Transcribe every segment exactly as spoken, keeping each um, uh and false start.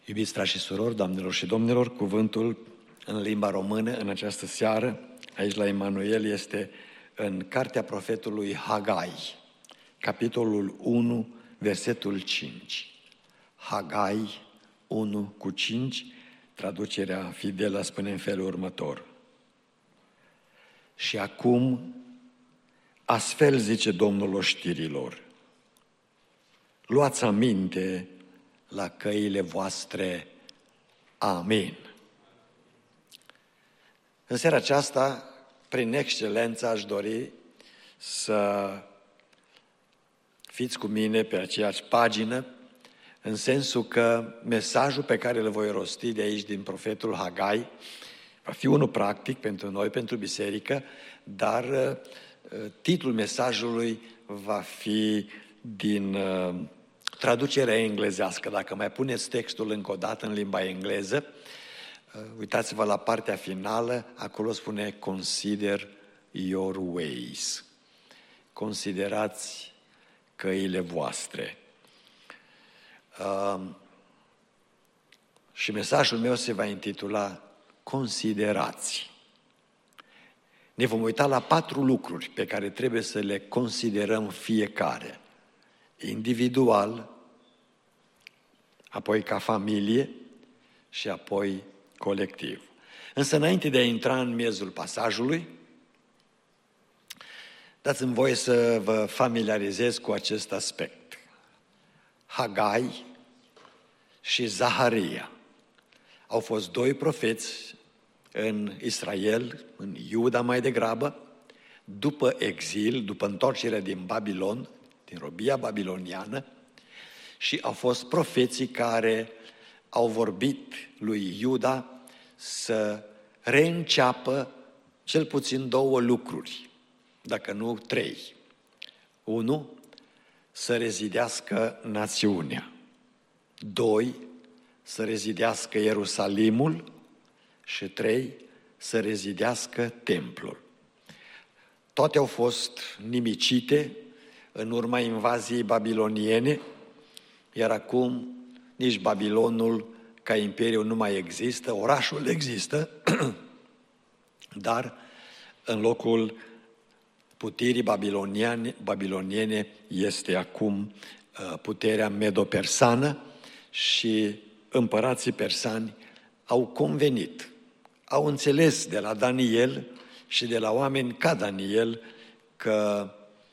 Iubiți frați și surori, doamnelor și domnilor, cuvântul în limba română în această seară, aici la Emanuel, este în cartea profetului Hagai, capitolul unu, versetul cinci. Hagai unu cu cinci, traducerea fidelă spune în felul următor. Și acum, astfel zice Domnul oștirilor, luați aminte la căile voastre. Amin. În seara aceasta, prin excelență, aș dori să fiți cu mine pe aceeași pagină, în sensul că mesajul pe care îl voi rosti de aici din profetul Hagai va fi unul practic pentru noi, pentru biserică, dar titlul mesajului va fi din traducerea englezească. Dacă mai puneți textul încă o dată în limba engleză, uitați-vă la partea finală, acolo spune Consider your ways. Considerați căile voastre. Uh, și mesajul meu se va intitula Considerați. Ne vom uita la patru lucruri pe care trebuie să le considerăm fiecare. Individual, apoi ca familie și apoi colectiv. Însă înainte de a intra în miezul pasajului, dați-mi voie să vă familiarizez cu acest aspect. Hagai și Zaharia au fost doi profeți în Israel, în Iuda mai degrabă, după exil, după întoarcerea din Babilon, din robia babiloniană, și au fost profeții care au vorbit lui Iuda să reînceapă cel puțin două lucruri, dacă nu trei. Unu, să rezidească națiunea. Doi, să rezidească Ierusalimul. Și trei, să rezidească templul. Toate au fost nimicite în urma invaziei babiloniene, iar acum nici Babilonul ca imperiu nu mai există, orașul există, dar în locul puterii babiloniene, babiloniene este acum puterea medo-persană și împărații persani au convenit, au înțeles de la Daniel și de la oameni ca Daniel că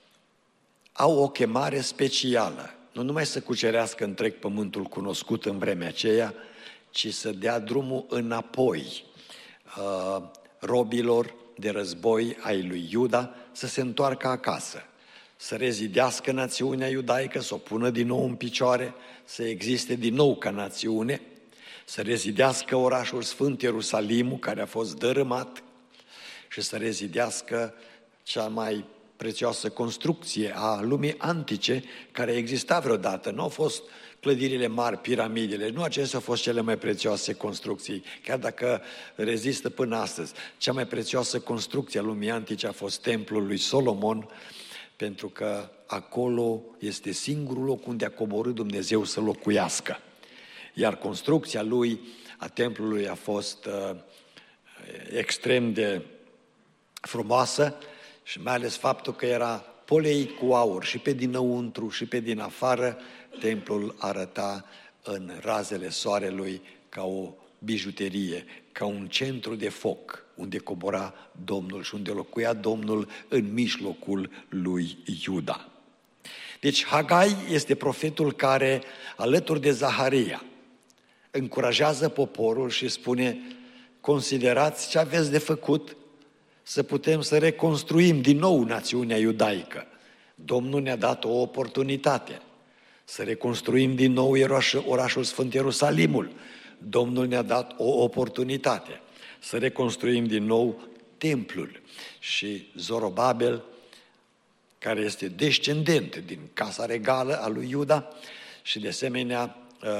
au o chemare specială, nu numai să cucerească întreg pământul cunoscut în vremea aceea, ci să dea drumul înapoi uh, robilor de război ai lui Iuda să se întoarcă acasă, să rezidească națiunea iudaică, să o pună din nou în picioare, să existe din nou ca națiune, să rezidească orașul Sfânt Ierusalimul, care a fost dărâmat, și să rezidească cea mai prețioasă construcție a lumii antice care exista vreodată. Nu au fost clădirile mari, piramidele, nu acestea au fost cele mai prețioase construcții, chiar dacă rezistă până astăzi. Cea mai prețioasă construcție a lumii antice a fost templul lui Solomon, pentru că acolo este singurul loc unde a coborât Dumnezeu să locuiască. Iar construcția lui, a templului, a fost uh, extrem de frumoasă și mai ales faptul că era poleit cu aur și pe dinăuntru și pe din afară, templul arăta în razele soarelui ca o bijuterie, ca un centru de foc unde cobora Domnul și unde locuia Domnul în mijlocul lui Iuda. Deci Hagai este profetul care, alături de Zaharia, încurajează poporul și spune: considerați ce aveți de făcut să putem să reconstruim din nou națiunea iudaică. Domnul ne-a dat o oportunitate să reconstruim din nou orașul Sfânt Ierusalimul. Domnul ne-a dat o oportunitate să reconstruim din nou templul. Și Zorobabel, care este descendent din casa regală a lui Iuda, și de asemenea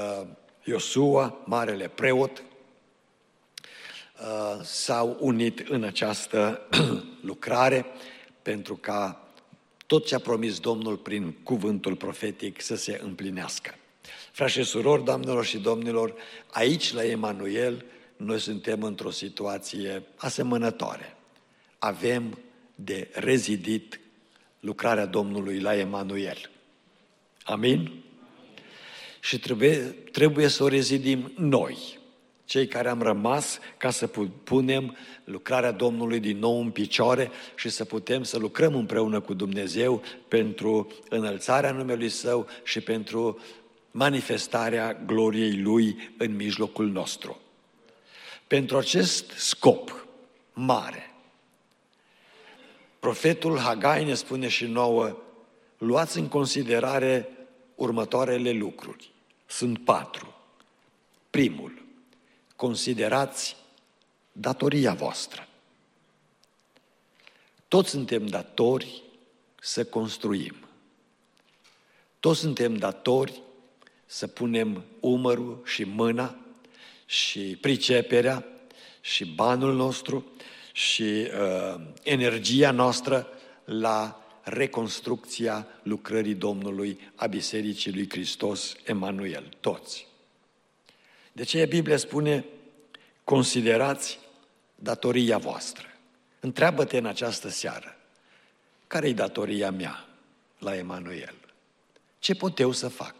Iosua, marele preot, s-au unit în această lucrare pentru ca tot ce a promis Domnul prin cuvântul profetic să se împlinească. Frați și surori, doamnelor și domnilor, aici la Emanuel noi suntem într-o situație asemănătoare. Avem de rezidit lucrarea Domnului la Emanuel. Amin? Și trebuie, trebuie să o rezidim noi, cei care am rămas, ca să punem lucrarea Domnului din nou în picioare și să putem să lucrăm împreună cu Dumnezeu pentru înălțarea numelui Său și pentru manifestarea gloriei Lui în mijlocul nostru. Pentru acest scop mare, profetul Hagai ne spune și nouă, luați în considerare următoarele lucruri. Sunt patru. Primul, considerați datoria voastră. Toți suntem datori să construim. Toți suntem datori să punem umărul și mâna și priceperea și banul nostru și uh, energia noastră la reconstrucția lucrării Domnului a Bisericii lui Hristos Emanuel. Toți. De aceea Biblia spune, considerați datoria voastră. Întreabă-te în această seară, care-i datoria mea la Emanuel? Ce pot eu să fac?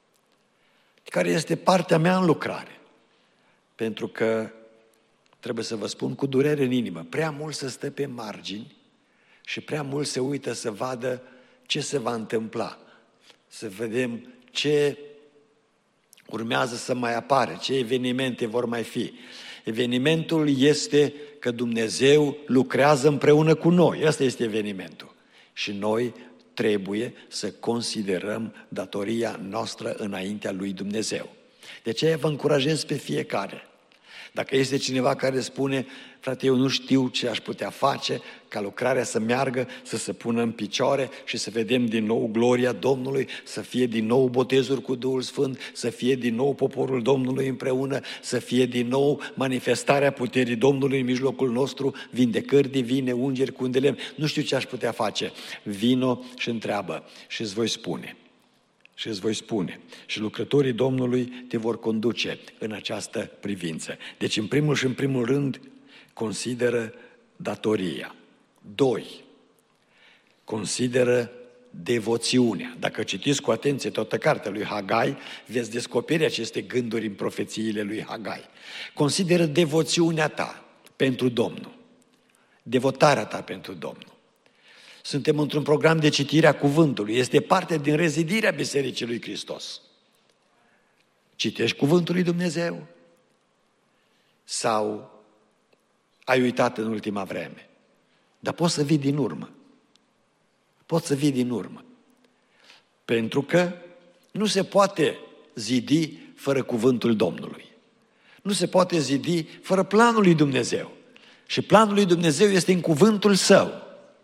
Care este partea mea în lucrare? Pentru că, trebuie să vă spun cu durere în inimă, prea mult se stă pe margini și prea mult se uită să vadă ce se va întâmpla. Să vedem ce urmează să mai apare, ce evenimente vor mai fi. Evenimentul este că Dumnezeu lucrează împreună cu noi. Asta este evenimentul. Și noi trebuie să considerăm datoria noastră înaintea lui Dumnezeu. De aceea vă încurajez pe fiecare. Dacă este cineva care spune, frate, eu nu știu ce aș putea face ca lucrarea să meargă, să se pună în picioare și să vedem din nou gloria Domnului, să fie din nou botezuri cu Duhul Sfânt, să fie din nou poporul Domnului împreună, să fie din nou manifestarea puterii Domnului în mijlocul nostru, vindecări divine, ungeri cu îndelem. Nu știu ce aș putea face. Vino și întreabă și îți voi spune. Și îți voi spune. Și lucrătorii Domnului te vor conduce în această privință. Deci, în primul și în primul rând, consideră datoria. Doi, consideră devoțiunea. Dacă citiți cu atenție toată cartea lui Hagai, veți descoperi aceste gânduri în profețiile lui Hagai. Consideră devoțiunea ta pentru Domnul. Devotarea ta pentru Domnul. Suntem într-un program de citire a cuvântului. Este parte din rezidirea Bisericii lui Hristos. Citești cuvântul lui Dumnezeu? Sau ai uitat în ultima vreme? Dar poți să vii din urmă. Poți să vii din urmă. Pentru că nu se poate zidi fără cuvântul Domnului. Nu se poate zidi fără planul lui Dumnezeu. Și planul lui Dumnezeu este în cuvântul Său.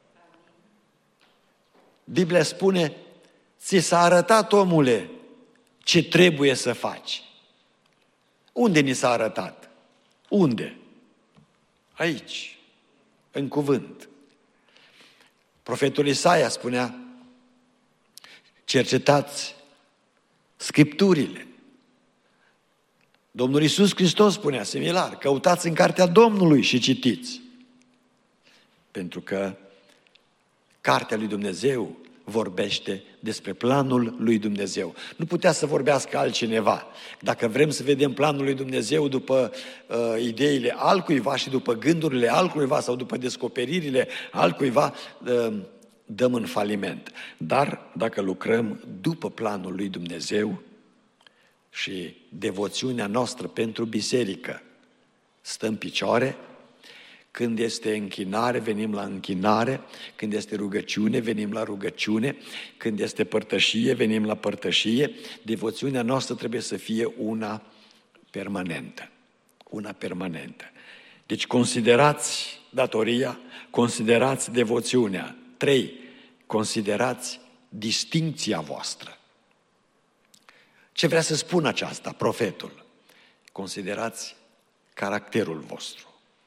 Biblia spune, ți s-a arătat, omule, ce trebuie să faci. Unde ni s-a arătat? Unde? Aici, în cuvânt. Profetul Isaia spunea, cercetați Scripturile. Domnul Iisus Hristos spunea similar, căutați în cartea Domnului și citiți. Pentru că cartea lui Dumnezeu vorbește despre planul lui Dumnezeu. Nu putea să vorbească altcineva. Dacă vrem să vedem planul lui Dumnezeu după uh, ideile altcuiva și după gândurile altcuiva sau după descoperirile altcuiva, uh, dăm în faliment. Dar dacă lucrăm după planul lui Dumnezeu și devoțiunea noastră pentru biserică stă în picioare, când este închinare, venim la închinare, când este rugăciune, venim la rugăciune, când este părtășie, venim la părtășie. Devoțiunea noastră trebuie să fie una permanentă. Una permanentă. Deci considerați datoria, considerați devoțiunea. Trei, considerați distincția voastră. Ce vrea să spună aceasta, profetul? Considerați caracterul vostru.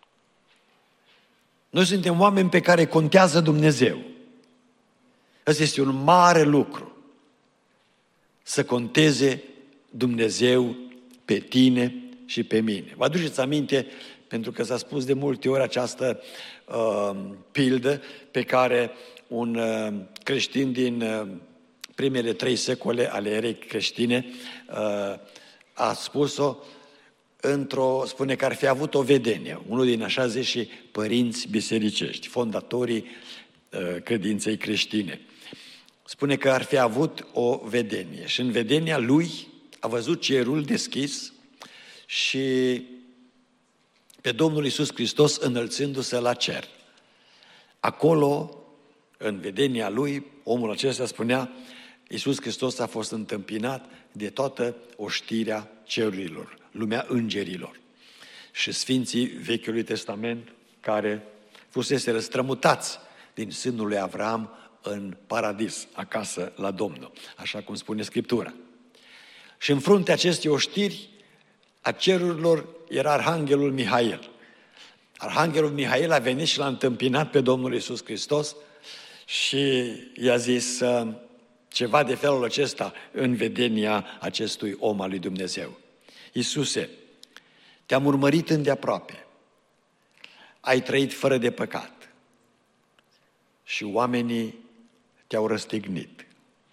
Noi suntem oameni pe care contează Dumnezeu. Ăsta este un mare lucru. Să conteze Dumnezeu pe tine și pe mine. Vă aduceți aminte, pentru că s-a spus de multe ori această uh, pildă pe care un uh, creștin din uh, primele trei secole ale erei creștine uh, a spus-o într-o, spune că ar fi avut o vedenie, unul din așa ziși părinți bisericești, fondatorii uh, credinței creștine. Spune că ar fi avut o vedenie și în vedenia lui a văzut cerul deschis și pe Domnul Iisus Hristos înălțându-se la cer. Acolo, în vedenia lui, omul acesta spunea, Iisus Hristos a fost întâmpinat de toată oștirea cerurilor, lumea îngerilor. Și sfinții Vechiului Testament care fusese răstrămutați din sânul lui Avram în paradis, acasă la Domnul, așa cum spune Scriptura. Și în fruntea acestei oștiri a cerurilor era Arhanghelul Mihail. Arhanghelul Mihail a venit și l-a întâmpinat pe Domnul Iisus Hristos și i-a zis uh, ceva de felul acesta în vedenia acestui om al lui Dumnezeu. Iisuse, te-am urmărit îndeaproape, ai trăit fără de păcat și oamenii te-au răstignit.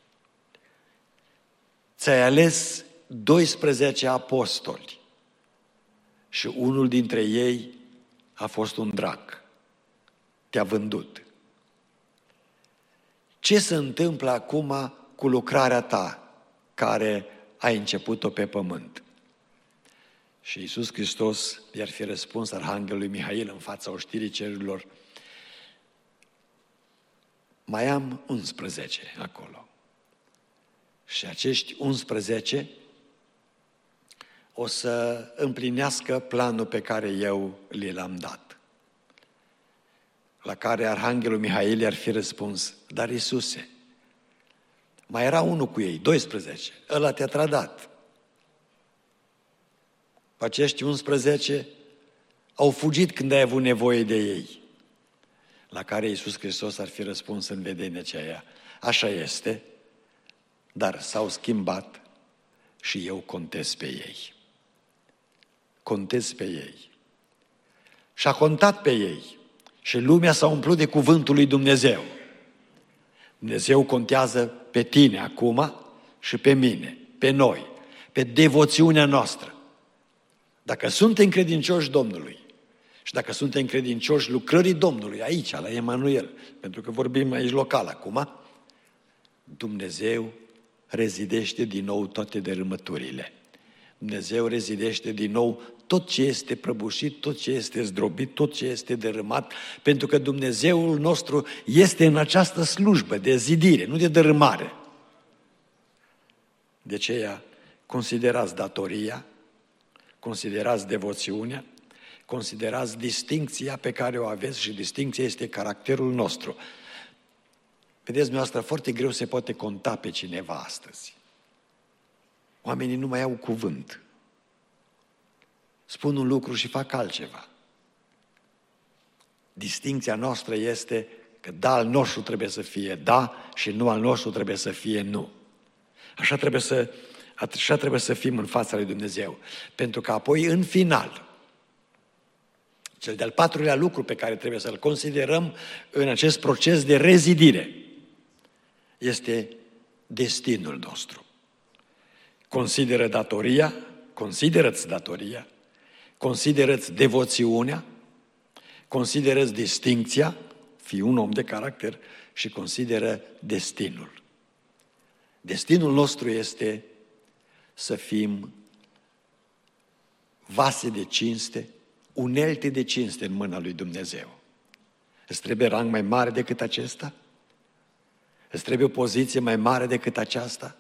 Ți-ai ales doisprezece apostoli și unul dintre ei a fost un drac. Te-a vândut. Ce se întâmplă acum cu lucrarea ta care ai început-o pe pământ? Și Iisus Hristos i-ar fi răspuns Arhanghelului Mihail în fața oștirii cerurilor, mai am unsprezece acolo. Și acești unsprezece o să împlinească planul pe care eu li l-am dat. La care Arhanghelul Mihail i-ar fi răspuns, dar Iisuse, mai era unul cu ei, doisprezece, ăla te-a trădat. Acești unsprezece au fugit când ai avut nevoie de ei. La care Iisus Hristos ar fi răspuns în vedenia aceea, așa este, dar s-au schimbat și eu contez pe ei. Contez pe ei. Și a contat pe ei. Și lumea s-a umplut de cuvântul lui Dumnezeu. Dumnezeu contează pe tine acum și pe mine, pe noi, pe devoțiunea noastră. Dacă suntem credincioși Domnului și dacă suntem credincioși lucrării Domnului aici, la Emanuel, pentru că vorbim aici local acum, Dumnezeu rezidește din nou toate dărâmăturile. Dumnezeu rezidește din nou tot ce este prăbușit, tot ce este zdrobit, tot ce este dărâmat, pentru că Dumnezeul nostru este în această slujbă de zidire, nu de dărâmare. De aceea, considerați datoria, considerați devoțiunea, considerați distincția pe care o aveți și distincția este caracterul nostru. Vedeți, dumneavoastră, foarte greu se poate conta pe cineva astăzi. Oamenii nu mai au cuvânt. Spun un lucru și fac altceva. Distincția noastră este că da, al nostru trebuie să fie da și nu al nostru trebuie să fie nu. Așa trebuie să, așa trebuie să fim în fața lui Dumnezeu. Pentru că apoi, în final, cel de-al patrulea lucru pe care trebuie să-l considerăm în acest proces de rezidire este destinul nostru. Consideră datoria, consideră-ți datoria, consideră-ți devoțiunea, consideră-ți distincția, fii un om de caracter și consideră destinul. Destinul nostru este să fim vase de cinste, unelte de cinste în mâna lui Dumnezeu. Îți trebuie rang mai mare decât acesta? Îți trebuie o poziție mai mare decât aceasta?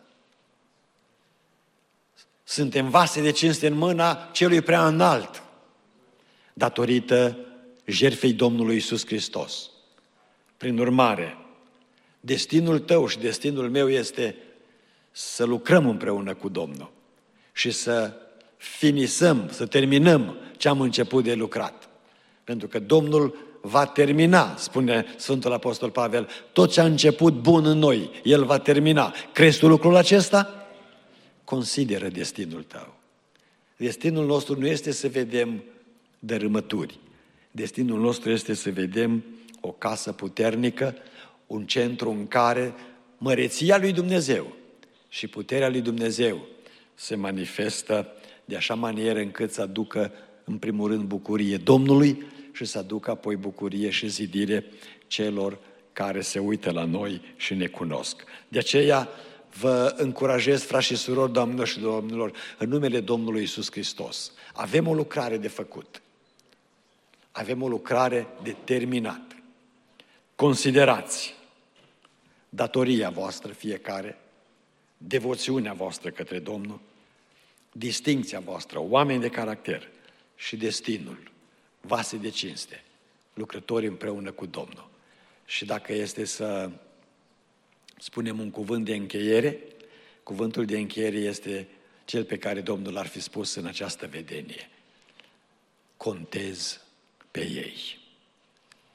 Suntem vase de cinste în mâna celui prea înalt, datorită jertfei Domnului Iisus Hristos. Prin urmare, destinul tău și destinul meu este să lucrăm împreună cu Domnul și să finisăm, să terminăm ce am început de lucrat. Pentru că Domnul va termina, spune Sfântul Apostol Pavel, tot ce a început bun în noi, El va termina. Crezi tu lucrul acesta? consideră destinul tău. Destinul nostru nu este să vedem dărâmături. Destinul nostru este să vedem o casă puternică, un centru în care măreția lui Dumnezeu și puterea lui Dumnezeu se manifestă de așa manieră încât să aducă în primul rând bucurie Domnului și să aducă apoi bucurie și zidire celor care se uită la noi și ne cunosc. De aceea vă încurajez, frați și surori, doamnelor și domnilor, în numele Domnului Iisus Hristos. Avem o lucrare de făcut. Avem o lucrare de terminat. Considerați datoria voastră fiecare, devoțiunea voastră către Domnul, distincția voastră, oameni de caracter și destinul, vase de cinste, lucrători împreună cu Domnul. Și dacă este să spunem un cuvânt de încheiere, cuvântul de încheiere este cel pe care Domnul l-ar fi spus în această vedenie. Contez pe ei.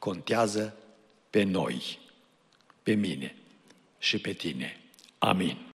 Contează pe noi, pe mine și pe tine. Amin.